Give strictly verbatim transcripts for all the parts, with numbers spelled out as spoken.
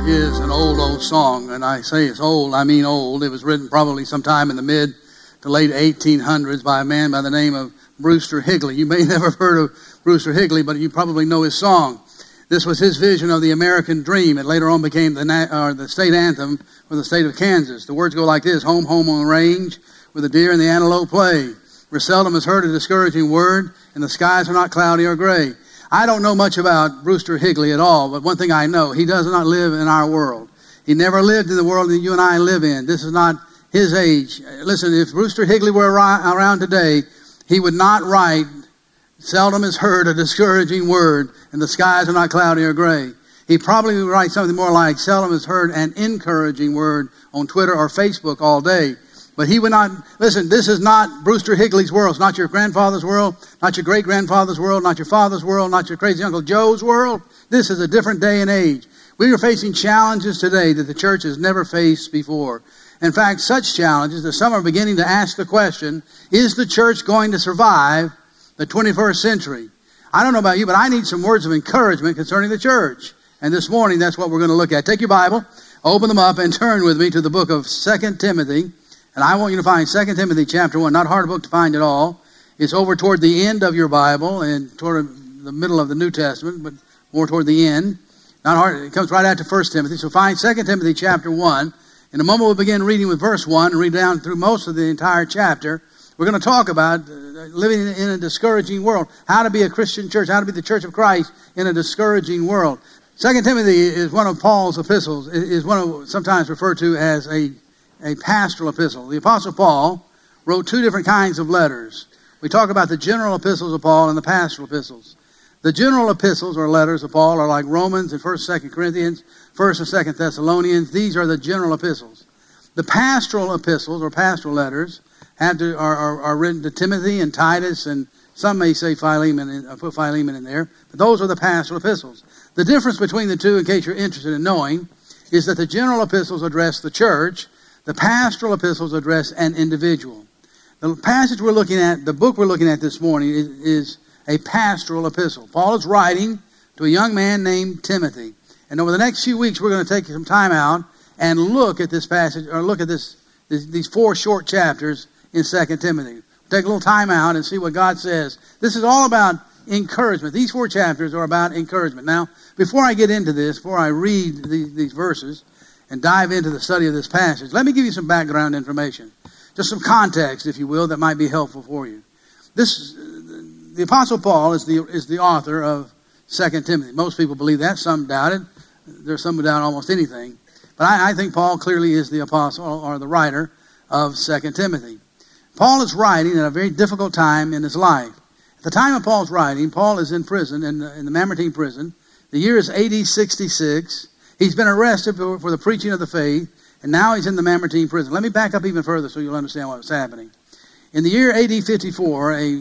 is an old, old song, and I say it's old, I mean old. It was written probably sometime in the mid to late eighteen hundreds by a man by the name of Brewster Higley. You may never have heard of Brewster Higley, but you probably know his song. This was his vision of the American dream. It later on became the, na- or the state anthem for the state of Kansas. The words go like this: home, home on the range, where the deer and the antelope play, where seldom is heard a discouraging word, and the skies are not cloudy or gray. I don't know much about Brewster Higley at all, but one thing I know, he does not live in our world. He never lived in the world that you and I live in. This is not his age. Listen, if Brewster Higley were around today, he would not write, seldom is heard a discouraging word, and the skies are not cloudy or gray. He probably would write something more like, seldom is heard an encouraging word on Twitter or Facebook all day. But he would not, listen, this is not Brewster Higley's world. It's not your grandfather's world, not your great-grandfather's world, not your father's world, not your crazy Uncle Joe's world. This is a different day and age. We are facing challenges today that the church has never faced before. In fact, such challenges that some are beginning to ask the question, is the church going to survive the twenty-first century? I don't know about you, but I need some words of encouragement concerning the church. And this morning, that's what we're going to look at. Take your Bible, open them up, and turn with me to the book of Second Timothy. And I want you to find Second Timothy chapter one. Not a hard book to find at all. It's over toward the end of your Bible and toward the middle of the New Testament, but more toward the end. Not hard. It comes right after First Timothy. So find Second Timothy chapter one. In a moment we'll begin reading with verse one and read down through most of the entire chapter. We're going to talk about living in a discouraging world. How to be a Christian church. How to be the church of Christ in a discouraging world. Second Timothy is one of Paul's epistles. It is one of sometimes referred to as a a pastoral epistle. The Apostle Paul wrote two different kinds of letters. We talk about the general epistles of Paul and the pastoral epistles. The general epistles or letters of Paul are like Romans and First and Second Corinthians, First and Second Thessalonians. These are the general epistles. The pastoral epistles or pastoral letters have to, are, are, are written to Timothy and Titus, and some may say Philemon, and put Philemon in there, but those are the pastoral epistles. The difference between the two, in case you're interested in knowing, is that the general epistles address the church. The pastoral epistles address an individual. The passage we're looking at, the book we're looking at this morning is, is a pastoral epistle. Paul is writing to a young man named Timothy. And over the next few weeks, we're going to take some time out and look at this passage, or look at this, this these four short chapters in Second Timothy. Take a little time out and see what God says. This is all about encouragement. These four chapters are about encouragement. Now, before I get into this, before I read these, these verses, and dive into the study of this passage, let me give you some background information. Just some context, if you will, that might be helpful for you. This, the Apostle Paul is the is the author of Second Timothy. Most people believe that. Some doubt it. There's some who doubt almost anything. But I, I think Paul clearly is the apostle or the writer of Second Timothy. Paul is writing at a very difficult time in his life. At the time of Paul's writing, Paul is in prison, in the, in the Mamertine prison. The year is A D sixty-six. He's been arrested for, for the preaching of the faith, and now he's in the Mamertine prison. Let me back up even further so you'll understand what was happening. In the year A D fifty-four, a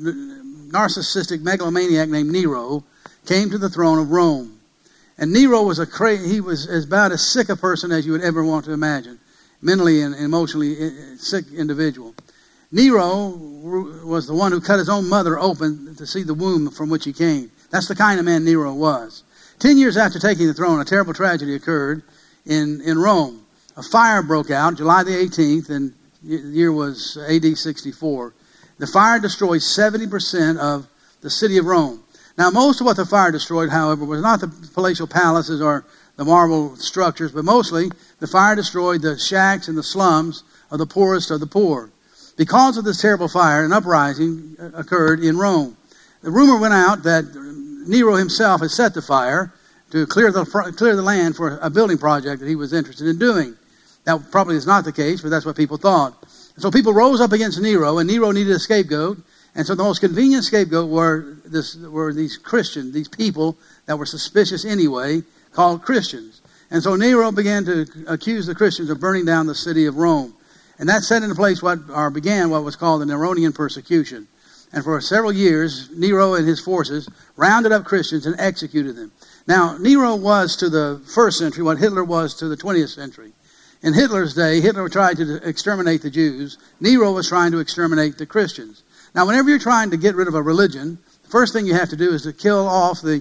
narcissistic megalomaniac named Nero came to the throne of Rome. And Nero was a cra- he was about as sick a person as you would ever want to imagine, mentally and emotionally sick individual. Nero was the one who cut his own mother open to see the womb from which he came. That's the kind of man Nero was. Ten years after taking the throne, a terrible tragedy occurred in, in Rome. A fire broke out July the eighteenth, and the year was A D sixty-four. The fire destroyed seventy percent of the city of Rome. Now, most of what the fire destroyed, however, was not the palatial palaces or the marble structures, but mostly the fire destroyed the shacks and the slums of the poorest of the poor. Because of this terrible fire, an uprising occurred in Rome. The rumor went out that Nero himself had set the fire to clear the clear the land for a building project that he was interested in doing. That probably is not the case, but that's what people thought. And so people rose up against Nero, and Nero needed a scapegoat. And so the most convenient scapegoat were this were these Christians, these people that were suspicious anyway, called Christians. And so Nero began to accuse the Christians of burning down the city of Rome. And that set into place what or began what was called the Neronian persecution. And for several years, Nero and his forces rounded up Christians and executed them. Now, Nero was to the first century what Hitler was to the twentieth century. In Hitler's day, Hitler tried to exterminate the Jews. Nero was trying to exterminate the Christians. Now, whenever you're trying to get rid of a religion, the first thing you have to do is to kill off the,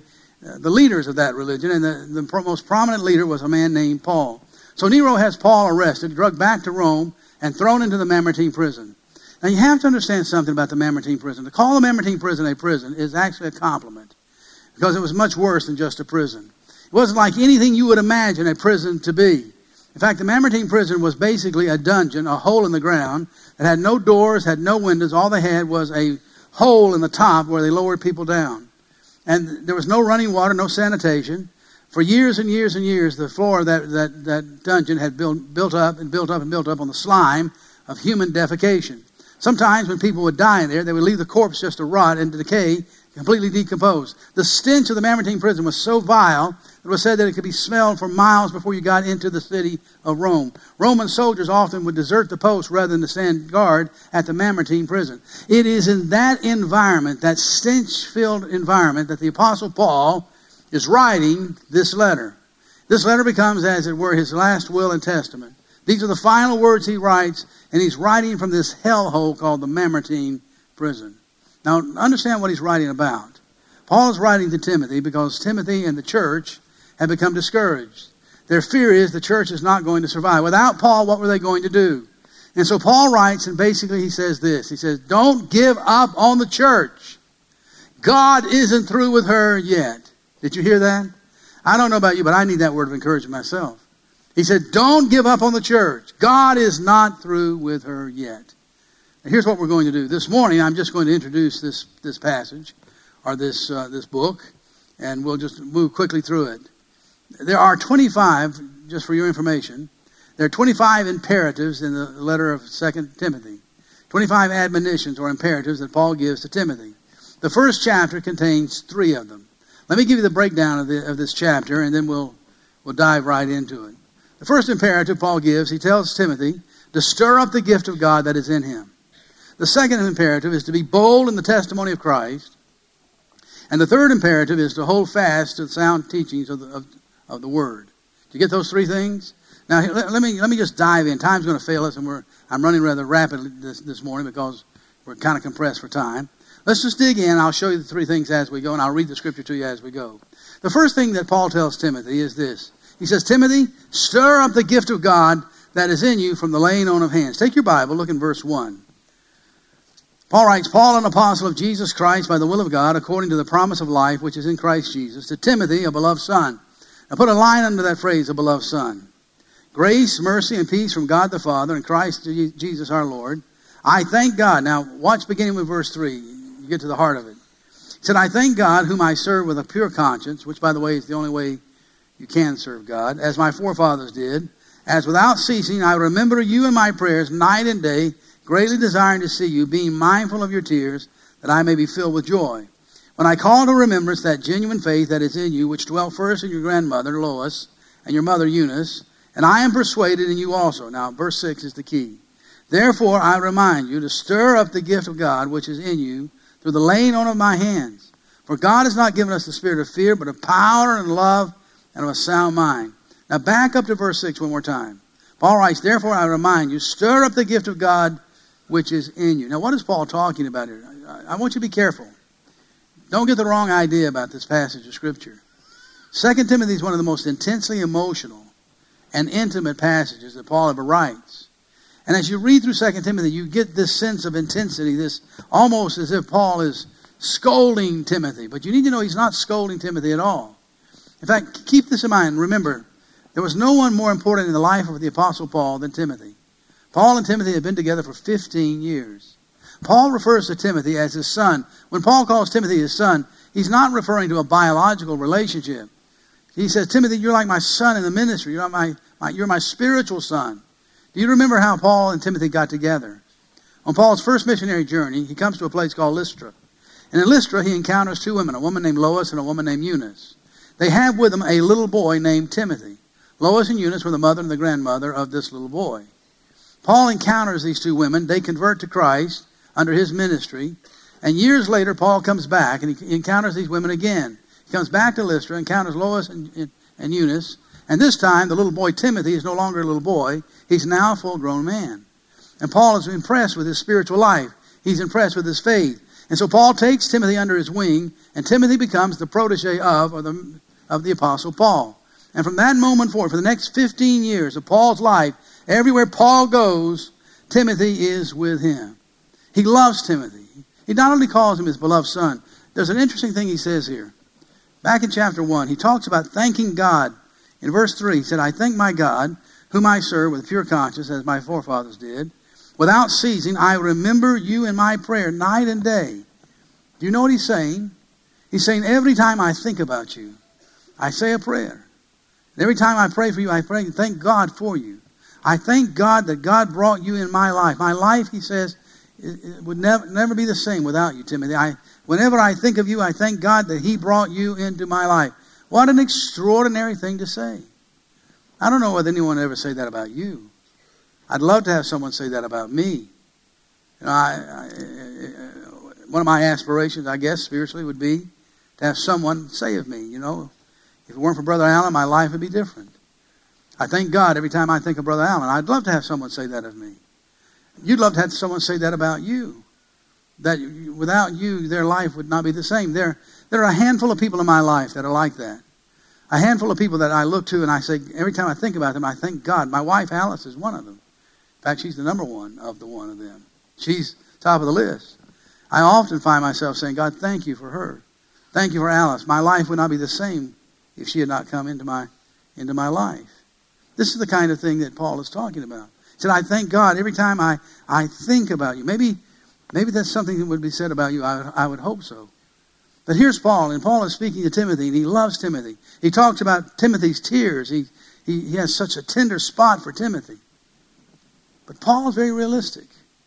uh, the leaders of that religion, and the, the most prominent leader was a man named Paul. So Nero has Paul arrested, drugged back to Rome, and thrown into the Mamertine prison. Now you have to understand something about the Mamertine prison. To call the Mamertine prison a prison is actually a compliment, because it was much worse than just a prison. It wasn't like anything you would imagine a prison to be. In fact, the Mamertine prison was basically a dungeon, a hole in the ground, that had no doors, had no windows. All they had was a hole in the top where they lowered people down. And there was no running water, no sanitation. For years and years and years, the floor of that, that, that dungeon had built, built up and built up and built up on the slime of human defecation. Sometimes when people would die in there, they would leave the corpse just to rot and to decay, completely decomposed. The stench of the Mamertine prison was so vile, it was said that it could be smelled for miles before you got into the city of Rome. Roman soldiers often would desert the post rather than to stand guard at the Mamertine prison. It is in that environment, that stench-filled environment, that the Apostle Paul is writing this letter. This letter becomes, as it were, his last will and testament. These are the final words he writes, and he's writing from this hellhole called the Mamertine prison. Now, understand what he's writing about. Paul is writing to Timothy because Timothy and the church have become discouraged. Their fear is the church is not going to survive. Without Paul, what were they going to do? And so Paul writes, and basically he says this. He says, don't give up on the church. God isn't through with her yet. Did you hear that? I don't know about you, but I need that word of encouragement myself. He said, don't give up on the church. God is not through with her yet. Now, here's what we're going to do. This morning, I'm just going to introduce this, this passage, or this, uh, this book, and we'll just move quickly through it. There are twenty-five, just for your information, there are twenty-five imperatives in the letter of Second Timothy. twenty-five admonitions or imperatives that Paul gives to Timothy. The first chapter contains three of them. Let me give you the breakdown of, the, of this chapter, and then we'll, we'll dive right into it. The first imperative Paul gives, he tells Timothy to stir up the gift of God that is in him. The second imperative is to be bold in the testimony of Christ. And the third imperative is to hold fast to the sound teachings of the, of, of the Word. Do you get those three things? Now, let, let me let me just dive in. Time's going to fail us, and we're I'm running rather rapidly this, this morning because we're kind of compressed for time. Let's just dig in. I'll show you the three things as we go, and I'll read the scripture to you as we go. The first thing that Paul tells Timothy is this. He says, Timothy, stir up the gift of God that is in you from the laying on of hands. Take your Bible, look in verse one. Paul writes, Paul, an apostle of Jesus Christ by the will of God, according to the promise of life which is in Christ Jesus, to Timothy, a beloved son. Now put a line under that phrase, a beloved son. Grace, mercy, and peace from God the Father and Christ Jesus our Lord. I thank God. Now watch beginning with verse three. You get to the heart of it. He said, I thank God whom I serve with a pure conscience, which by the way is the only way you can serve God, as my forefathers did, as without ceasing I remember you in my prayers night and day, greatly desiring to see you, being mindful of your tears, that I may be filled with joy. When I call to remembrance that genuine faith that is in you, which dwelt first in your grandmother, Lois, and your mother, Eunice, and I am persuaded in you also. Now, verse six is the key. Therefore, I remind you to stir up the gift of God, which is in you, through the laying on of my hands. For God has not given us the spirit of fear, but of power and love and of a sound mind. Now, back up to verse six one more time. Paul writes, therefore, I remind you, stir up the gift of God, which is in you. Now, what is Paul talking about here? I want you to be careful. Don't get the wrong idea about this passage of Scripture. Second Timothy is one of the most intensely emotional and intimate passages that Paul ever writes. And as you read through Second Timothy, you get this sense of intensity, this almost as if Paul is scolding Timothy. But you need to know he's not scolding Timothy at all. In fact, keep this in mind. Remember, there was no one more important in the life of the Apostle Paul than Timothy. Paul and Timothy had been together for fifteen years. Paul refers to Timothy as his son. When Paul calls Timothy his son, he's not referring to a biological relationship. He says, Timothy, you're like my son in the ministry. You're my, my, you're my spiritual son. Do you remember how Paul and Timothy got together? On Paul's first missionary journey, he comes to a place called Lystra. And in Lystra, he encounters two women, a woman named Lois and a woman named Eunice. They have with them a little boy named Timothy. Lois and Eunice were the mother and the grandmother of this little boy. Paul encounters these two women. They convert to Christ under his ministry. And years later, Paul comes back and he encounters these women again. He comes back to Lystra, encounters Lois and, and, and Eunice. And this time, the little boy Timothy is no longer a little boy. He's now a full-grown man. And Paul is impressed with his spiritual life. He's impressed with his faith. And so Paul takes Timothy under his wing, and Timothy becomes the protege of, or the, of the Apostle Paul. And from that moment forward, for the next fifteen years of Paul's life, everywhere Paul goes, Timothy is with him. He loves Timothy. He not only calls him his beloved son. There's an interesting thing he says here. Back in chapter one, he talks about thanking God. In verse three, he said, I thank my God, whom I serve with a pure conscience, as my forefathers did. Without ceasing, I remember you in my prayer night and day. Do you know what he's saying? He's saying, every time I think about you, I say a prayer. And every time I pray for you, I pray, thank God for you. I thank God that God brought you in my life. My life, he says, it, it would never, never be the same without you, Timothy. I, whenever I think of you, I thank God that he brought you into my life. What an extraordinary thing to say. I don't know whether anyone would ever say that about you. I'd love to have someone say that about me. You know, I, I, one of my aspirations, I guess, spiritually, would be to have someone say of me, you know, if it weren't for Brother Allen, my life would be different. I thank God every time I think of Brother Allen. I'd love to have someone say that of me. You'd love to have someone say that about you. That without you, their life would not be the same. There, there are a handful of people in my life that are like that. A handful of people that I look to and I say, every time I think about them, I thank God. My wife, Alice, is one of them. In fact, she's the number one of the one of them. She's top of the list. I often find myself saying, God, thank you for her. Thank you for Alice. My life would not be the same if she had not come into my, into my life. This is the kind of thing that Paul is talking about. He said, I thank God every time I, I think about you. Maybe, maybe that's something that would be said about you. I, I would hope so. But here's Paul, and Paul is speaking to Timothy, and he loves Timothy. He talks about Timothy's tears. He, he, he has such a tender spot for Timothy. But Paul is very realistic.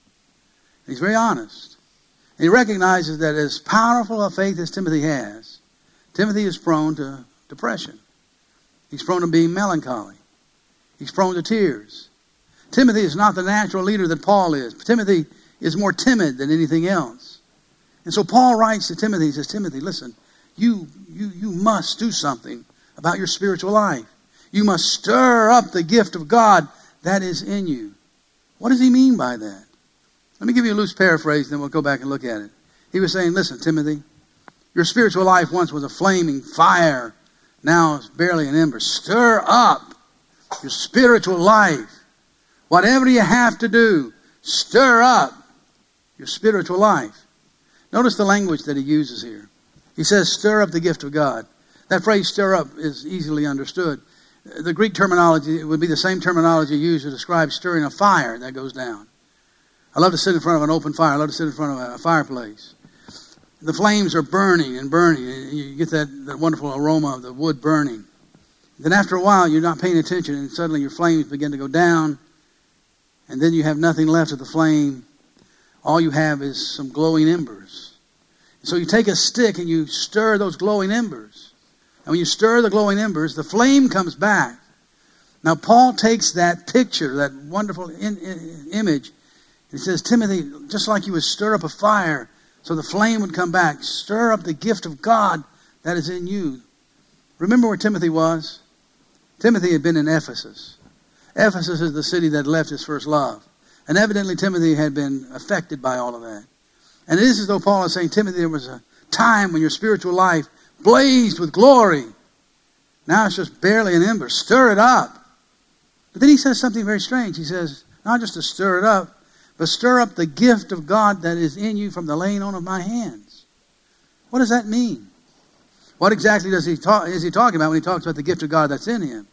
He's very honest. And he recognizes that as powerful a faith as Timothy has, Timothy is prone to depression. He's prone to being melancholy. He's prone to tears. Timothy is not the natural leader that Paul is. Timothy is more timid than anything else. And so Paul writes to Timothy, he says, Timothy, listen, you, you, you must do something about your spiritual life. You must stir up the gift of God that is in you. What does he mean by that? Let me give you a loose paraphrase, then we'll go back and look at it. He was saying, listen, Timothy, your spiritual life once was a flaming fire. Now it's barely an ember. Stir up your spiritual life. Whatever you have to do, stir up your spiritual life. Notice the language that he uses here. He says, stir up the gift of God. That phrase, stir up, is easily understood. The Greek terminology would be the same terminology used to describe stirring a fire that goes down. I love to sit in front of an open fire. I love to sit in front of a fireplace. The flames are burning and burning. And you get that, that wonderful aroma of the wood burning. Then after a while, you're not paying attention, and suddenly your flames begin to go down, and then you have nothing left of the flame. All you have is some glowing embers. So you take a stick and you stir those glowing embers. And when you stir the glowing embers, the flame comes back. Now, Paul takes that picture, that wonderful in, in, image, and he says, Timothy, just like you would stir up a fire so the flame would come back, stir up the gift of God that is in you. Remember where Timothy was? Timothy had been in Ephesus. Ephesus is the city that left his first love. And evidently Timothy had been affected by all of that. And it is as though Paul is saying, Timothy, there was a time when your spiritual life blazed with glory. Now it's just barely an ember. Stir it up. But then he says something very strange. He says, not just to stir it up, but stir up the gift of God that is in you from the laying on of my hands. What does that mean? What exactly does he talk, is he talking about when he talks about the gift of God that's in him?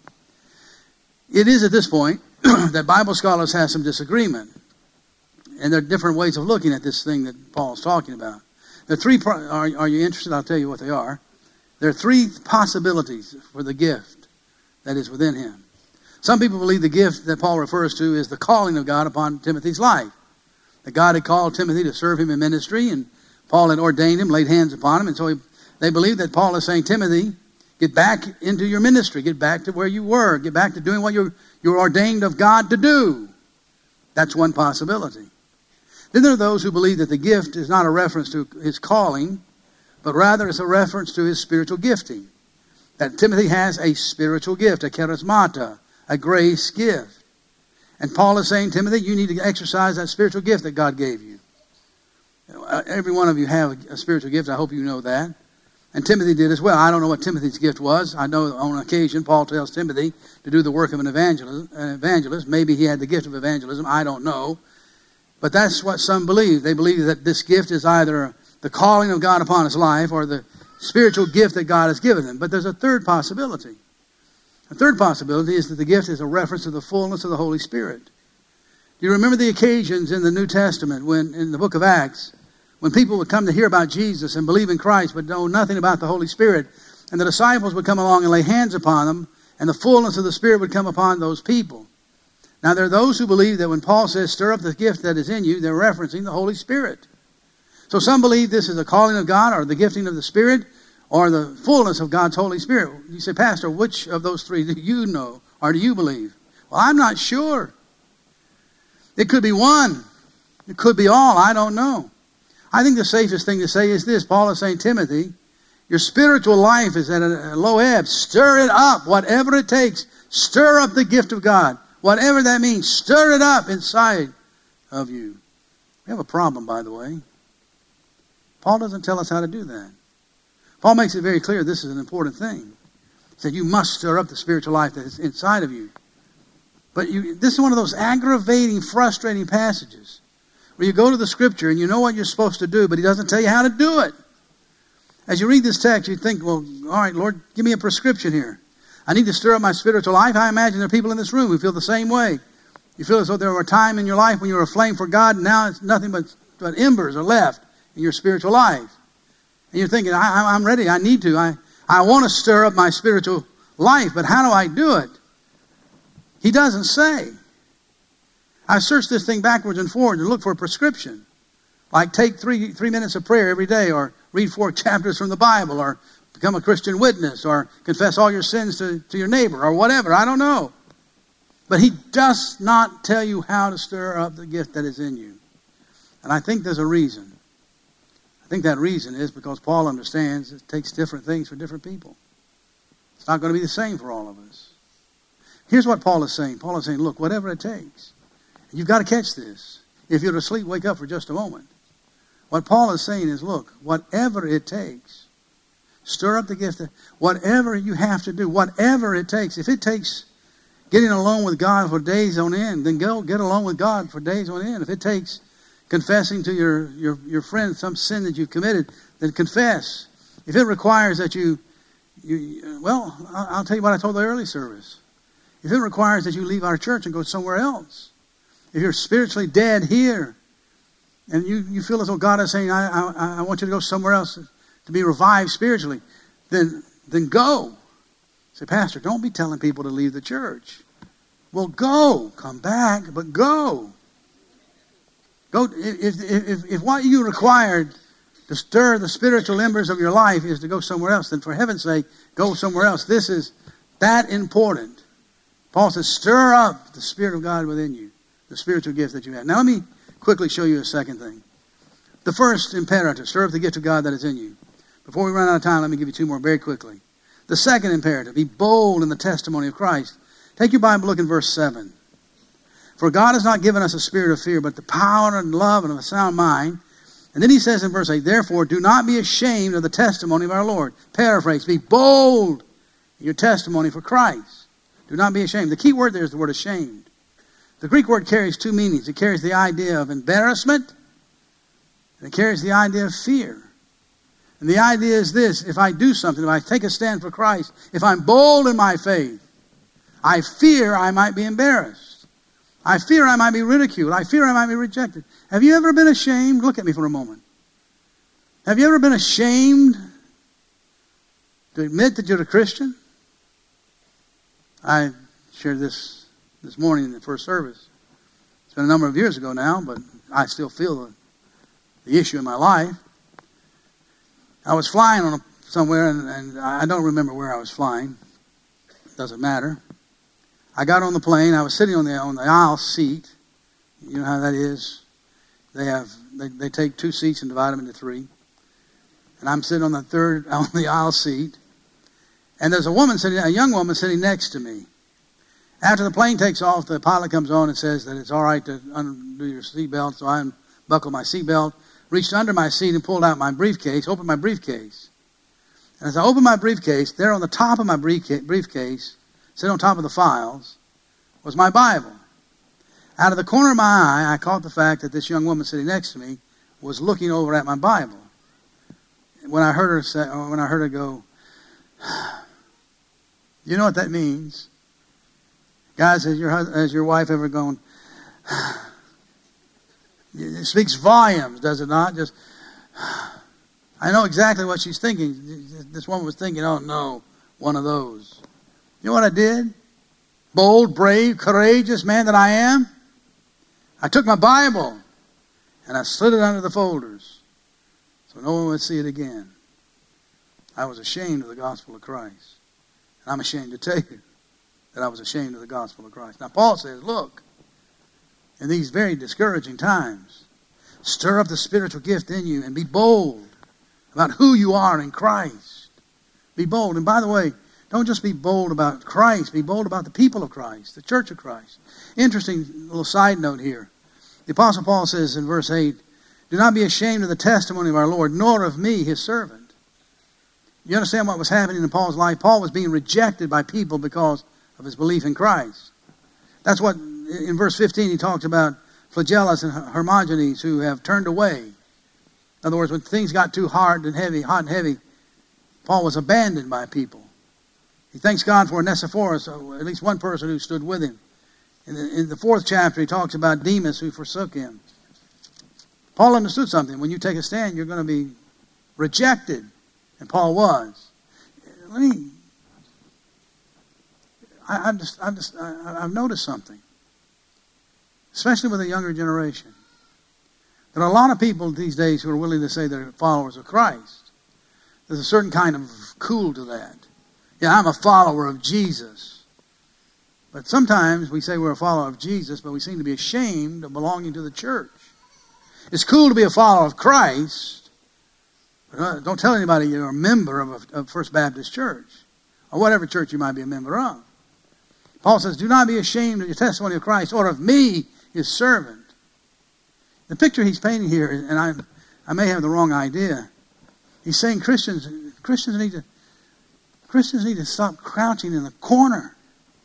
It is at this point that Bible scholars have some disagreement. And there are different ways of looking at this thing that Paul's talking about. There are three, are, are you interested? I'll tell you what they are. There are three possibilities for the gift that is within him. Some people believe the gift that Paul refers to is the calling of God upon Timothy's life. That God had called Timothy to serve him in ministry, and Paul had ordained him, laid hands upon him, and so he, they believe that Paul is saying, Timothy, get back into your ministry, get back to where you were, get back to doing what you're, you're ordained of God to do. That's one possibility. Then there are those who believe that the gift is not a reference to his calling, but rather it's a reference to his spiritual gifting. That Timothy has a spiritual gift, a charismata, a grace gift. And Paul is saying, Timothy, you need to exercise that spiritual gift that God gave you. Every one of you have a spiritual gift. I hope you know that. And Timothy did as well. I don't know what Timothy's gift was. I know on occasion Paul tells Timothy to do the work of an evangelist. An evangelist. Maybe he had the gift of evangelism. I don't know. But that's what some believe. They believe that this gift is either the calling of God upon his life or the spiritual gift that God has given him. But there's a third possibility. A third possibility is that the gift is a reference to the fullness of the Holy Spirit. Do you remember the occasions in the New Testament when, in the book of Acts, when people would come to hear about Jesus and believe in Christ but know nothing about the Holy Spirit, and the disciples would come along and lay hands upon them, and the fullness of the Spirit would come upon those people? Now, there are those who believe that when Paul says, stir up the gift that is in you, they're referencing the Holy Spirit. So some believe this is a calling of God or the gifting of the Spirit or the fullness of God's Holy Spirit. You say, Pastor, which of those three do you know or do you believe? Well, I'm not sure. It could be one. It could be all. I don't know. I think the safest thing to say is this. Paul is saying, Timothy, your spiritual life is at a low ebb. Stir it up, whatever it takes. Stir up the gift of God. Whatever that means, stir it up inside of you. We have a problem, by the way. Paul doesn't tell us how to do that. Paul makes it very clear this is an important thing. He said you must stir up the spiritual life that is inside of you. But you, this is one of those aggravating, frustrating passages where you go to the Scripture and you know what you're supposed to do, but he doesn't tell you how to do it. As you read this text, you think, well, all right, Lord, give me a prescription here. I need to stir up my spiritual life. I imagine there are people in this room who feel the same way. You feel as though there were a time in your life when you were aflame for God, and now it's nothing but, but embers are left in your spiritual life. And you're thinking, I, I'm ready. I need to. I, I want to stir up my spiritual life, but how do I do it? He doesn't say. I searched this thing backwards and forwards and looked for a prescription. Like take three three minutes of prayer every day, or read four chapters from the Bible, or become a Christian witness, or confess all your sins to, to your neighbor, or whatever. I don't know. But he does not tell you how to stir up the gift that is in you. And I think there's a reason. I think that reason is because Paul understands it takes different things for different people. It's not going to be the same for all of us. Here's what Paul is saying. Paul is saying, look, whatever it takes. You've got to catch this. If you're asleep, wake up for just a moment. What Paul is saying is, look, whatever it takes, stir up the gift. Whatever you have to do, whatever it takes. If it takes getting alone with God for days on end, then go get alone with God for days on end. If it takes confessing to your, your, your friend some sin that you've committed, then confess. If it requires that you, you well, I'll tell you what I told the early service. If it requires that you leave our church and go somewhere else, if you're spiritually dead here, and you, you feel as though God is saying, I, I, I want you to go somewhere else to be revived spiritually, then, then go. Say, Pastor, don't be telling people to leave the church. Well, go. Come back, but go. Go. If, if, if, if what you required to stir the spiritual embers of your life is to go somewhere else, then for heaven's sake, go somewhere else. This is that important. Paul says, stir up the Spirit of God within you, the spiritual gift that you have. Now let me quickly show you a second thing. The first imperative, stir up the gift of God that is in you. Before we run out of time, let me give you two more very quickly. The second imperative, be bold in the testimony of Christ. Take your Bible, look in verse seven. For God has not given us a spirit of fear, but the power and love and of a sound mind. And then he says in verse eight, therefore do not be ashamed of the testimony of our Lord. Paraphrase, be bold in your testimony for Christ. Do not be ashamed. The key word there is the word ashamed. The Greek word carries two meanings. It carries the idea of embarrassment, and it carries the idea of fear. And the idea is this: if I do something, if I take a stand for Christ, if I'm bold in my faith, I fear I might be embarrassed. I fear I might be ridiculed. I fear I might be rejected. Have you ever been ashamed? Look at me for a moment. Have you ever been ashamed to admit that you're a Christian? I shared this this morning in the first service. It's been a number of years ago now, but I still feel the, the issue in my life. I was flying on a, somewhere, and, and I don't remember where I was flying. It doesn't matter. I got on the plane. I was sitting on the on the aisle seat. You know how that is. They have they, they take two seats and divide them into three. And I'm sitting on the third on the aisle seat. And there's a woman sitting, a young woman sitting next to me. After the plane takes off, the pilot comes on and says that it's all right to undo your seatbelt. So I unbuckle my seatbelt, reached under my seat and pulled out my briefcase, opened my briefcase. And as I opened my briefcase, there on the top of my briefcase, sitting on top of the files, was my Bible. Out of the corner of my eye, I caught the fact that this young woman sitting next to me was looking over at my Bible. When I heard her say, or when I heard her go, you know what that means? Guys, has your, has your wife ever gone, it speaks volumes, does it not? Just, I know exactly what she's thinking. This woman was thinking, oh no, one of those. You know what I did? Bold, brave, courageous man that I am. I took my Bible and I slid it under the folders so no one would see it again. I was ashamed of the gospel of Christ. And I'm ashamed to tell you that I was ashamed of the gospel of Christ. Now Paul says, look, in these very discouraging times, stir up the spiritual gift in you and be bold about who you are in Christ. Be bold. And by the way, don't just be bold about Christ. Be bold about the people of Christ, the church of Christ. Interesting little side note here. The Apostle Paul says in verse eight, do not be ashamed of the testimony of our Lord, nor of me, his servant. You understand what was happening in Paul's life? Paul was being rejected by people because of his belief in Christ. That's what, in verse fifteen, he talks about Phygellus and Hermogenes who have turned away. In other words, when things got too hard and heavy, hot and heavy, Paul was abandoned by people. He thanks God for Onesiphorus, at least one person who stood with him. In the, in the fourth chapter, he talks about Demas who forsook him. Paul understood something. When you take a stand, you're going to be rejected. And Paul was. Let me, I, I've, just, I've, just, I, I've noticed something, especially with the younger generation. There are a lot of people these days who are willing to say they're followers of Christ. There's a certain kind of cool to that. Yeah, I'm a follower of Jesus. But sometimes we say we're a follower of Jesus, but we seem to be ashamed of belonging to the church. It's cool to be a follower of Christ. But don't tell anybody you're a member of, a, of First Baptist Church or whatever church you might be a member of. Paul says, do not be ashamed of your testimony of Christ or of me, his servant. The picture he's painting here, and I, I may have the wrong idea. He's saying Christians, Christians need to, Christians need to stop crouching in the corner.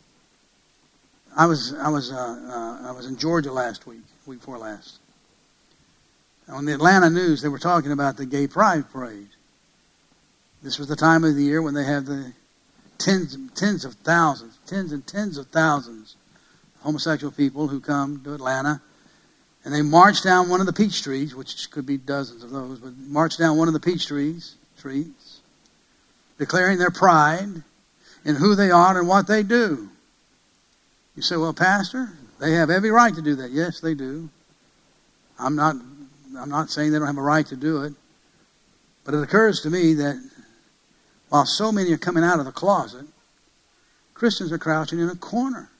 I was, I was, uh, uh, I was in Georgia last week, week before last. On the Atlanta news, they were talking about the Gay Pride Parade. This was the time of the year when they have the tens, tens of thousands, tens and tens of thousands of homosexual people who come to Atlanta. And they march down one of the peach trees, which could be dozens of those, but march down one of the peach trees, trees, declaring their pride in who they are and what they do. You say, well, Pastor, they have every right to do that. Yes, they do. I'm not... I'm not saying they don't have a right to do it, but it occurs to me that while so many are coming out of the closet, Christians are crouching in a corner.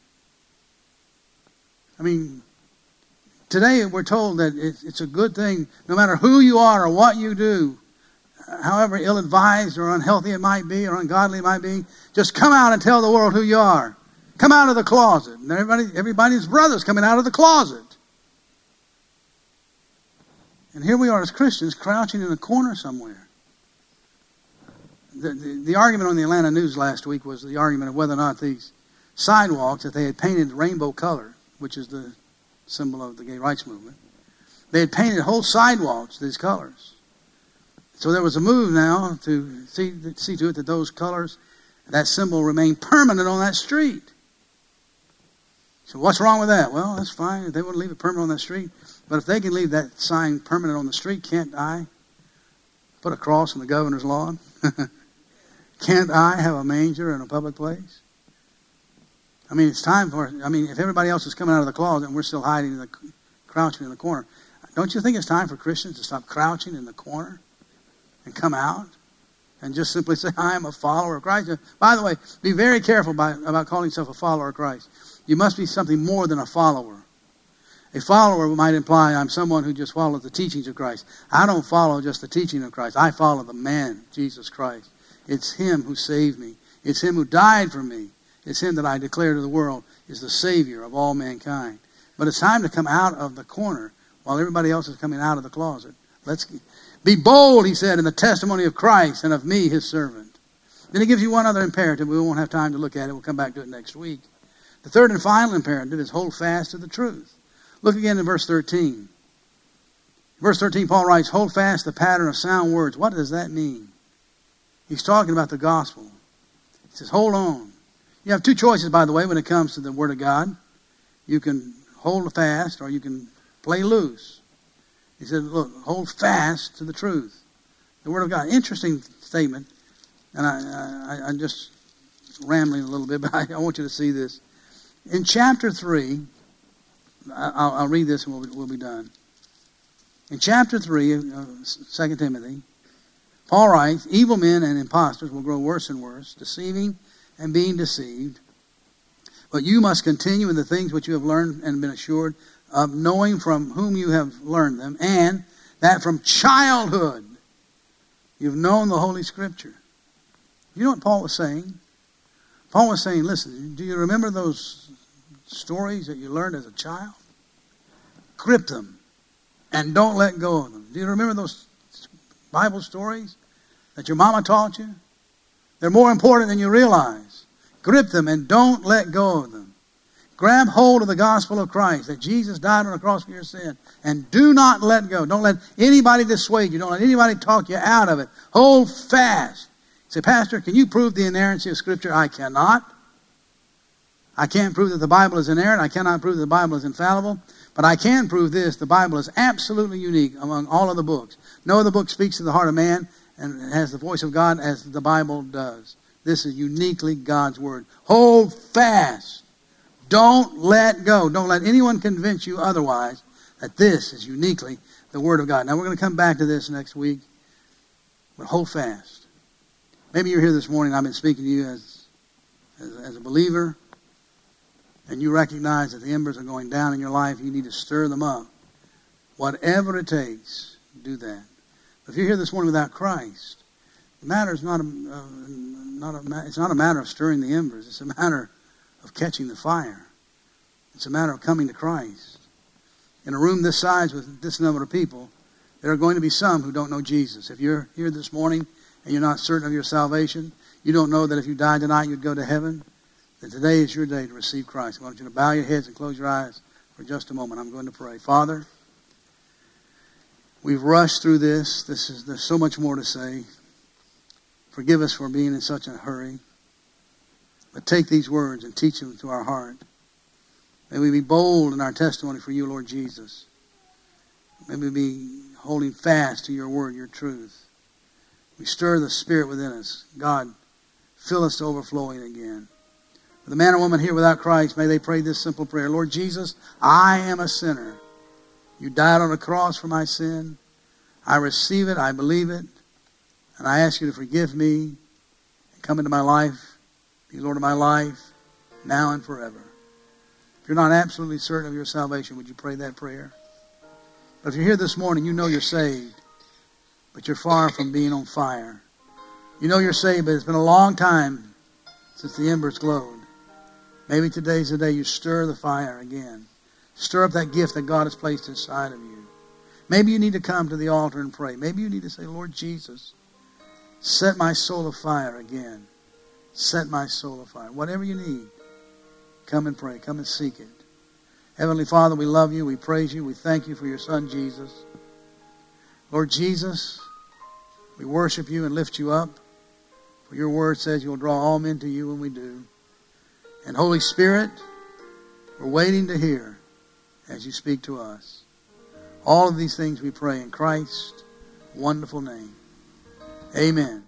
I mean, today we're told that it's a good thing, no matter who you are or what you do, however ill-advised or unhealthy it might be or ungodly it might be, just come out and tell the world who you are. Come out of the closet. And everybody, everybody's brother's coming out of the closet. And here we are as Christians crouching in a corner somewhere. The, the, the argument on the Atlanta news last week was the argument of whether or not these sidewalks that they had painted rainbow color, which is the symbol of the gay rights movement, they had painted whole sidewalks these colors. So there was a move now to see, see to it that those colors, that symbol remain permanent on that street. So what's wrong with that? Well, that's fine. If they want to leave it permanent on that street. But if they can leave that sign permanent on the street, can't I put a cross on the governor's lawn? Can't I have a manger in a public place? I mean, it's time for, I mean, if everybody else is coming out of the closet and we're still hiding in the, crouching in the corner, don't you think it's time for Christians to stop crouching in the corner and come out and just simply say, I am a follower of Christ? By the way, be very careful by, about calling yourself a follower of Christ. You must be something more than a follower. A follower might imply I'm someone who just follows the teachings of Christ. I don't follow just the teaching of Christ. I follow the man, Jesus Christ. It's him who saved me. It's him who died for me. It's him that I declare to the world is the Savior of all mankind. But it's time to come out of the corner while everybody else is coming out of the closet. Let's be bold, he said, in the testimony of Christ and of me, his servant. Then he gives you one other imperative. We won't have time to look at it. We'll come back to it next week. The third and final imperative is hold fast to the truth. Look again in verse thirteen. Verse thirteen, Paul writes, hold fast the pattern of sound words. What does that mean? He's talking about the gospel. He says, hold on. You have two choices, by the way, when it comes to the Word of God. You can hold fast or you can play loose. He said, look, hold fast to the truth. The Word of God. Interesting statement. And I, I, I'm just rambling a little bit, but I, I want you to see this. In chapter three, I'll, I'll read this and we'll, we'll be done. In chapter three of uh, Second Timothy, Paul writes, evil men and impostors will grow worse and worse, deceiving and being deceived. But you must continue in the things which you have learned and been assured of, knowing from whom you have learned them, and that from childhood you've known the Holy Scripture. You know what Paul was saying? Paul was saying, listen, do you remember those stories that you learned as a child? Grip them and don't let go of them. Do you remember those Bible stories that your mama taught you? They're more important than you realize. Grip them and don't let go of them. Grab hold of the gospel of Christ, that Jesus died on the cross for your sin, and do not let go. Don't let anybody dissuade you. Don't let anybody talk you out of it. Hold fast. Say, Pastor, can you prove the inerrancy of Scripture? I cannot. I can't prove that the Bible is inerrant. I cannot prove that the Bible is infallible. But I can prove this. The Bible is absolutely unique among all of the books. No other book speaks to the heart of man and has the voice of God as the Bible does. This is uniquely God's Word. Hold fast. Don't let go. Don't let anyone convince you otherwise that this is uniquely the Word of God. Now, we're going to come back to this next week. But hold fast. Maybe you're here this morning. I've been speaking to you as, as, as a believer. And you recognize that the embers are going down in your life. You need to stir them up. Whatever it takes, do that. But if you're here this morning without Christ, the matter is not a, uh, not a, it's not a matter of stirring the embers. It's a matter of catching the fire. It's a matter of coming to Christ. In a room this size with this number of people, there are going to be some who don't know Jesus. If you're here this morning and you're not certain of your salvation, you don't know that if you died tonight you'd go to heaven, that today is your day to receive Christ. I want you to bow your heads and close your eyes for just a moment. I'm going to pray. Father, we've rushed through this. This is there's so much more to say. Forgive us for being in such a hurry. But take these words and teach them to our heart. May we be bold in our testimony for you, Lord Jesus. May we be holding fast to your word, your truth. We stir the Spirit within us. God, fill us to overflowing again. For the man or woman here without Christ, may they pray this simple prayer. Lord Jesus, I am a sinner. You died on the cross for my sin. I receive it. I believe it. And I ask you to forgive me and come into my life. Be Lord of my life, now and forever. If you're not absolutely certain of your salvation, would you pray that prayer? But if you're here this morning, you know you're saved, but you're far from being on fire. You know you're saved, but it's been a long time since the embers glowed. Maybe today's the day you stir the fire again. Stir up that gift that God has placed inside of you. Maybe you need to come to the altar and pray. Maybe you need to say, Lord Jesus, set my soul afire again. Set my soul afire. Whatever you need, come and pray. Come and seek it. Heavenly Father, we love you. We praise you. We thank you for your Son, Jesus. Lord Jesus, we worship you and lift you up. For your word says you'll draw all men to you when we do. And Holy Spirit, we're waiting to hear as you speak to us. All of these things we pray in Christ's wonderful name. Amen.